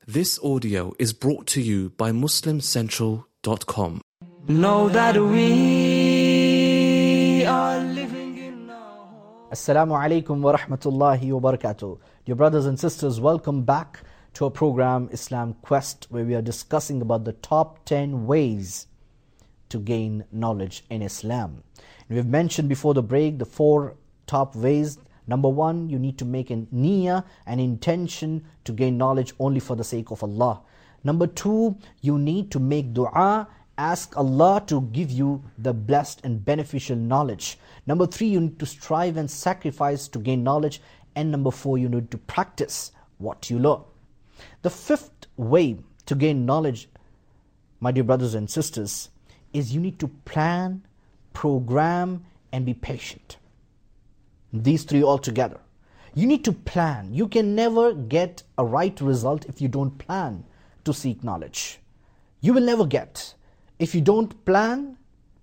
This audio is brought to you by MuslimCentral.com. Know that we are living in our home. Assalamu alaikum wa rahmatullahi wa barakatuh. Dear brothers and sisters, welcome back to our program Islam Quest, where we are discussing about the top 10 ways to gain knowledge in Islam. And we've mentioned before the break the 4 top ways. Number 1, you need to make an niyyah, an intention to gain knowledge only for the sake of Allah. Number 2, you need to make dua, ask Allah to give you the blessed and beneficial knowledge. Number 3, you need to strive and sacrifice to gain knowledge. And number 4, you need to practice what you learn. The 5th way to gain knowledge, my dear brothers and sisters, is you need to plan, program, and be patient. These 3 all together. You need to plan. You can never get a right result if you don't plan to seek knowledge. You will never get. If you don't plan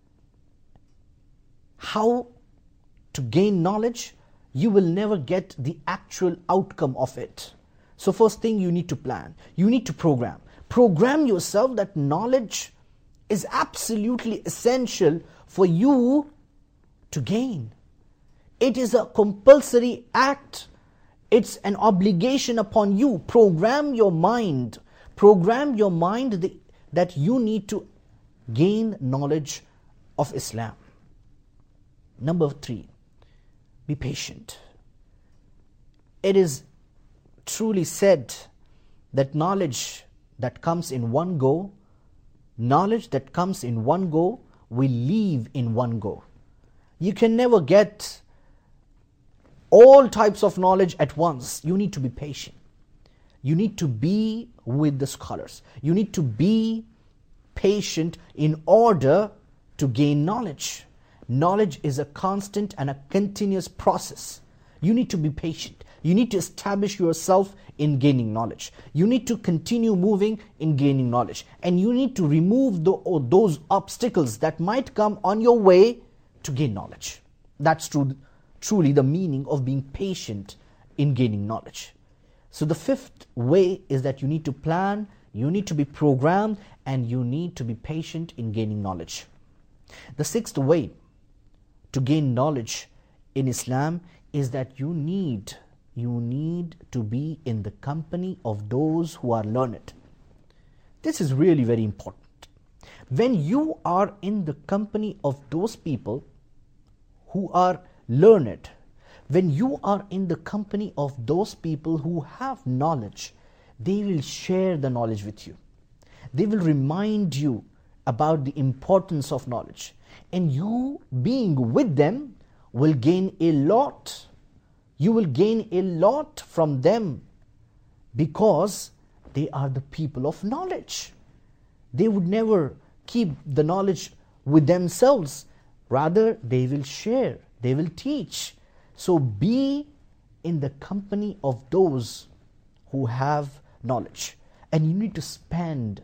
how to gain knowledge, you will never get the actual outcome of it. So first thing, you need to plan. You need to program. Program yourself that knowledge is absolutely essential for you to gain. It is a compulsory act. It's an obligation upon you. Program your mind. Program your mind that you need to gain knowledge of Islam. Number 3, be patient. It is truly said that knowledge that comes in one go, will leave in one go. You can never get all types of knowledge at once. You need to be patient. You need to be with the scholars. You need to be patient in order to gain knowledge. Knowledge is a constant and a continuous process. You need to be patient. You need to establish yourself in gaining knowledge. You need to continue moving in gaining knowledge. And you need to remove those obstacles that might come on your way to gain knowledge. That's truly the meaning of being patient in gaining knowledge. So the 5th way is that you need to plan, you need to be programmed, and you need to be patient in gaining knowledge. The 6th way to gain knowledge in Islam is that you need to be in the company of those who are learned. This is really very important. When you are in the company of those people who are learned, when you are in the company of those people who have knowledge, they will share the knowledge with you. They will remind you about the importance of knowledge. And you being with them will gain a lot. You will gain a lot from them because they are the people of knowledge. They would never keep the knowledge with themselves. Rather, they will share. They will teach. So be in the company of those who have knowledge. And you need to spend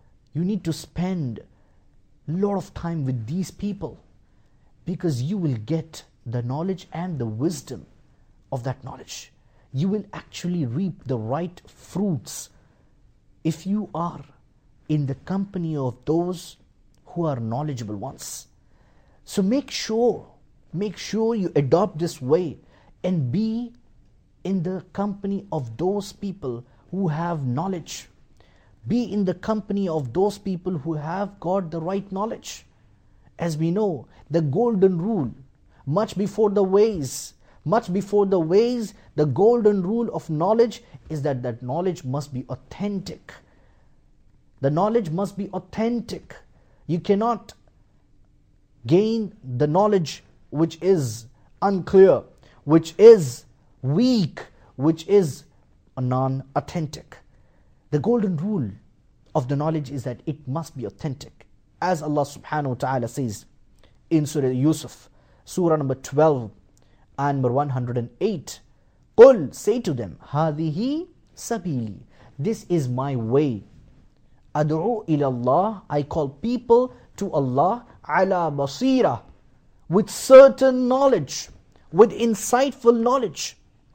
a lot of time with these people, because you will get the knowledge and the wisdom of that knowledge. You will actually reap the right fruits if you are in the company of those who are knowledgeable ones. So make sure you adopt this way and be in the company of those people who have knowledge. Be in the company of those people who have got the right knowledge. As we know, the golden rule, much before the ways, the golden rule of knowledge is that knowledge must be authentic. The knowledge must be authentic. You cannot gain the knowledge which is unclear, which is weak, which is non-authentic. The golden rule of the knowledge is that it must be authentic. As Allah subhanahu wa ta'ala says in Surah Yusuf, Surah number 12 and number 108, Qul, say to them, Hadihi sabili, this is my way. Ad'u ila Allah, I call people to Allah, ala basira, with certain knowledge, with insightful knowledge.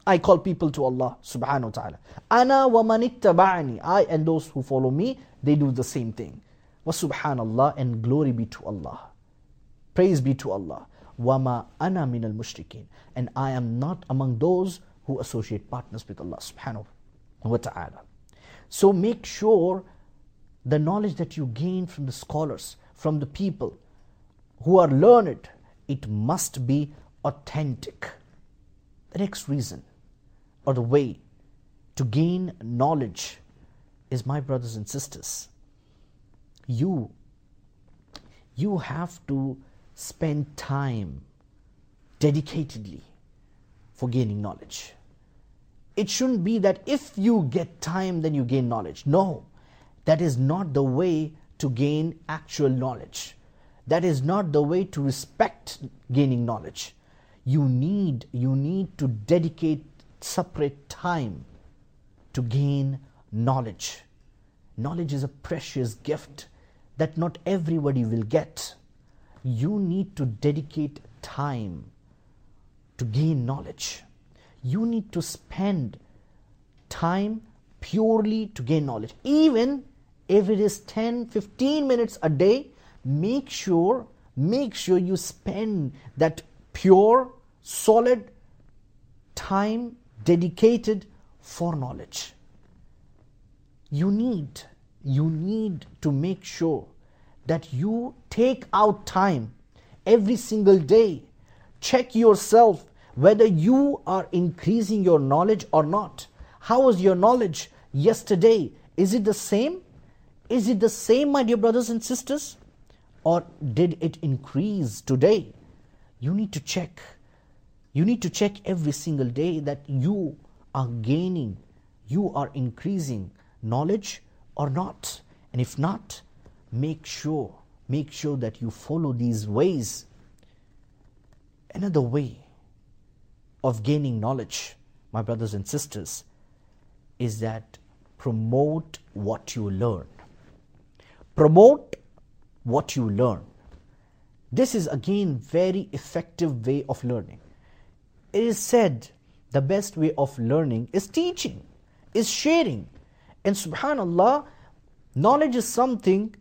I call people to Allah subhanahu wa ta'ala. Ana wa man ittaba'ani. I and those who follow me, they do the same thing. Wa subhanallah, and glory be to Allah. Praise be to Allah. Wa ma ana min al-mushrikeen. And I am not among those who associate partners with Allah subhanahu wa ta'ala. So make sure the knowledge that you gain from the scholars, from the people who are learned, it must be authentic. The next reason or the way to gain knowledge is, my brothers and sisters, you have to spend time dedicatedly for gaining knowledge. It shouldn't be that if you get time then you gain knowledge. No, that is not the way to gain actual knowledge. That is not the way to respect gaining knowledge. You need to dedicate separate time to gain knowledge. Knowledge is a precious gift that not everybody will get. You need to dedicate time to gain knowledge. You need to spend time purely to gain knowledge. Even if it is 10-15 minutes a day, make sure you spend that pure, solid time dedicated for knowledge. You need to make sure that you take out time every single day. Check yourself whether you are increasing your knowledge or not. How was your knowledge yesterday? Is it the same? Is it the same, my dear brothers and sisters? Or did it increase today? You need to check. You need to check every single day that you are gaining, you are increasing knowledge or not. And if not, make sure that you follow these ways. Another way of gaining knowledge, my brothers and sisters, is that promote what you learn. Promote what you learn. This is again very effective way of learning. It is said the best way of learning is teaching, is sharing. And subhanallah, knowledge is something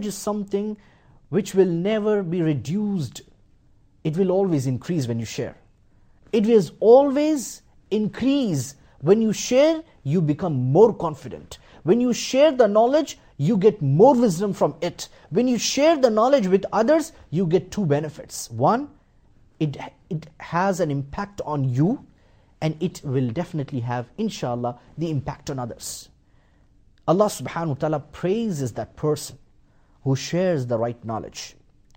which will never be reduced. It will always increase when you share. It will always increase. When you share, you become more confident. When you share the knowledge, you get more wisdom from it. When you share the knowledge with others, you get two benefits. One, it has an impact on you, and it will definitely have, inshallah, the impact on others. Allah subhanahu wa ta'ala praises that person who shares the right knowledge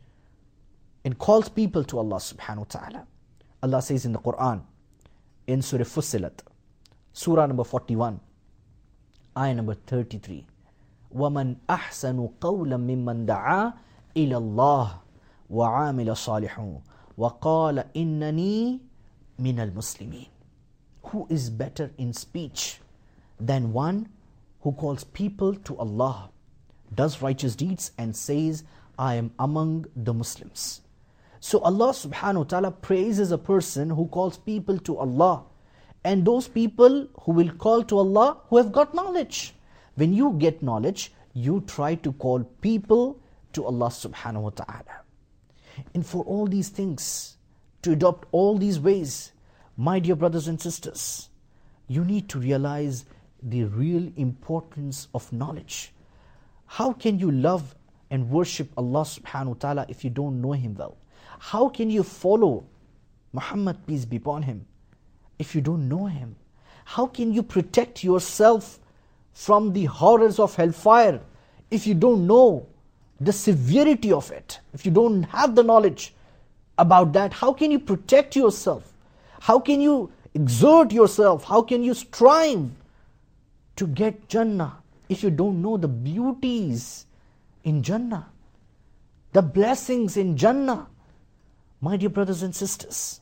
and calls people to Allah subhanahu wa ta'ala. Allah says in the Quran, in Surah Fussilat, Surah number 41, ayah number 33, وَمَنْ أَحْسَنُ قَوْلًا مِمَّنْ دَعَا إِلَى اللَّهِ وَعَامِلَ صَالِحًا وَقَالَ إِنَّنِي مِنَ الْمُسْلِمِينَ. Who is better in speech than one who calls people to Allah, does righteous deeds and says, I am among the Muslims. So Allah subhanahu wa ta'ala praises a person who calls people to Allah, and those people who will call to Allah who have got knowledge. When you get knowledge, you try to call people to Allah subhanahu wa ta'ala. And for all these things, to adopt all these ways, my dear brothers and sisters, you need to realize the real importance of knowledge. How can you love and worship Allah subhanahu wa ta'ala if you don't know Him well? How can you follow Muhammad, peace be upon him, if you don't know him? How can you protect yourself from the horrors of hellfire if you don't know the severity of it? If you don't have the knowledge about that, how can you protect yourself? How can you exert yourself? How can you strive to get Jannah if you don't know the beauties in Jannah, the blessings in Jannah? My dear brothers and sisters,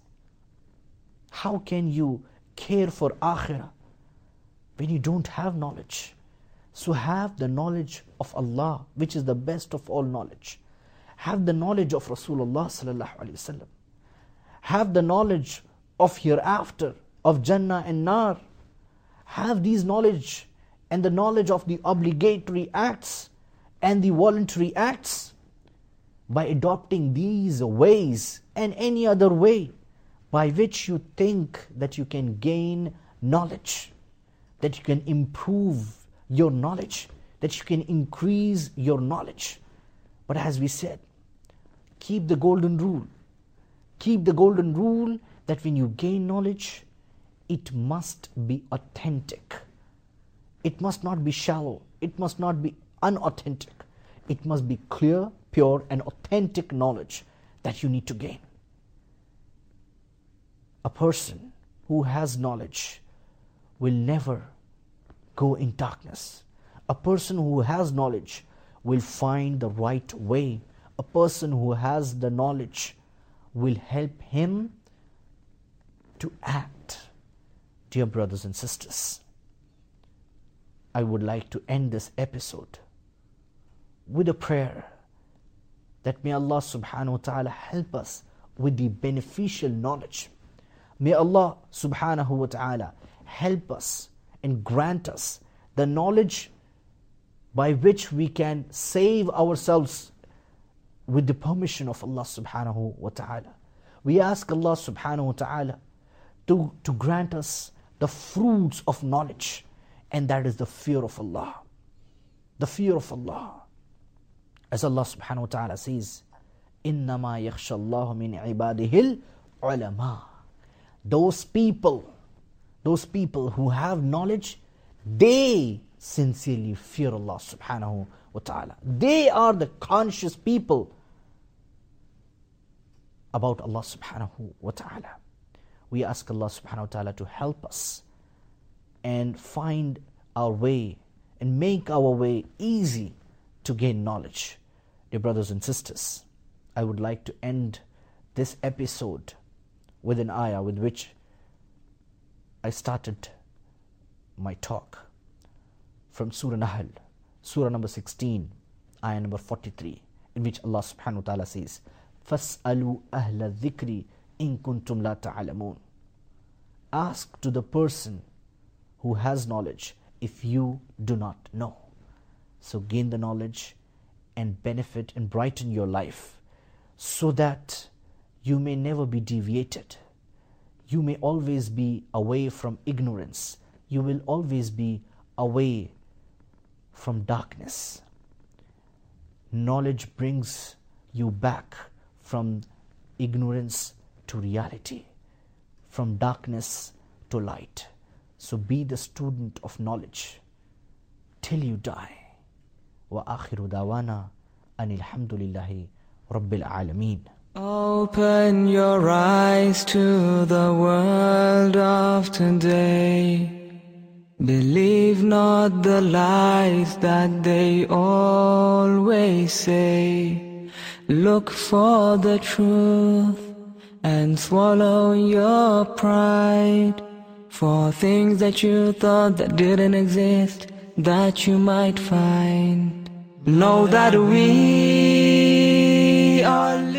how can you care for Akhirah when you don't have knowledge? So have the knowledge of Allah, which is the best of all knowledge. Have the knowledge of Rasulullah sallallahu alaihi wasallam. Have the knowledge of hereafter, of Jannah and Nar. Have these knowledge and the knowledge of the obligatory acts and the voluntary acts. By adopting these ways and any other way by which you think that you can gain knowledge, that you can improve your knowledge, that you can increase your knowledge. But as we said, keep the golden rule. Keep the golden rule that when you gain knowledge, it must be authentic. It must not be shallow. It must not be unauthentic. It must be clear, pure, and authentic knowledge that you need to gain. A person who has knowledge will never go in darkness. A person who has knowledge will find the right way. A person who has the knowledge will help him to act. Dear brothers and sisters, I would like to end this episode with a prayer that may Allah subhanahu wa ta'ala help us with the beneficial knowledge. May Allah subhanahu wa ta'ala help us and grant us the knowledge by which we can save ourselves with the permission of Allah subhanahu wa ta'ala. We ask Allah subhanahu wa ta'ala to grant us the fruits of knowledge, and that is the fear of Allah. The fear of Allah. As Allah subhanahu wa ta'ala says, إِنَّمَا يَخْشَى اللَّهُ مِنْ عِبَادِهِ الْعُلَمَاءِ. Those people who have knowledge, they sincerely fear Allah subhanahu wa ta'ala. They are the conscious people about Allah subhanahu wa ta'ala. We ask Allah subhanahu wa ta'ala to help us and find our way and make our way easy to gain knowledge. Dear brothers and sisters, I would like to end this episode with an ayah with which I started my talk from Surah Nahl, Surah number 16, ayah number 43, in which Allah subhanahu wa ta'ala says, فَاسْأَلُوا أَهْلَ الذِّكْرِ إِن كُنْتُمْ لَا تَعْلَمُونَ. Ask to the person who has knowledge if you do not know. So gain the knowledge and benefit and brighten your life so that you may never be deviated. You may always be away from ignorance. You will always be away from darkness. Knowledge brings you back from ignorance to reality, from darkness to light. So be the student of knowledge till you die. وآخر دعوانا أن الحمد لله رب العالمين. Open your eyes to the world of today. Believe not the lies that they always say. Look for the truth and swallow your pride. For things that you thought that didn't exist, that you might find. Know that we are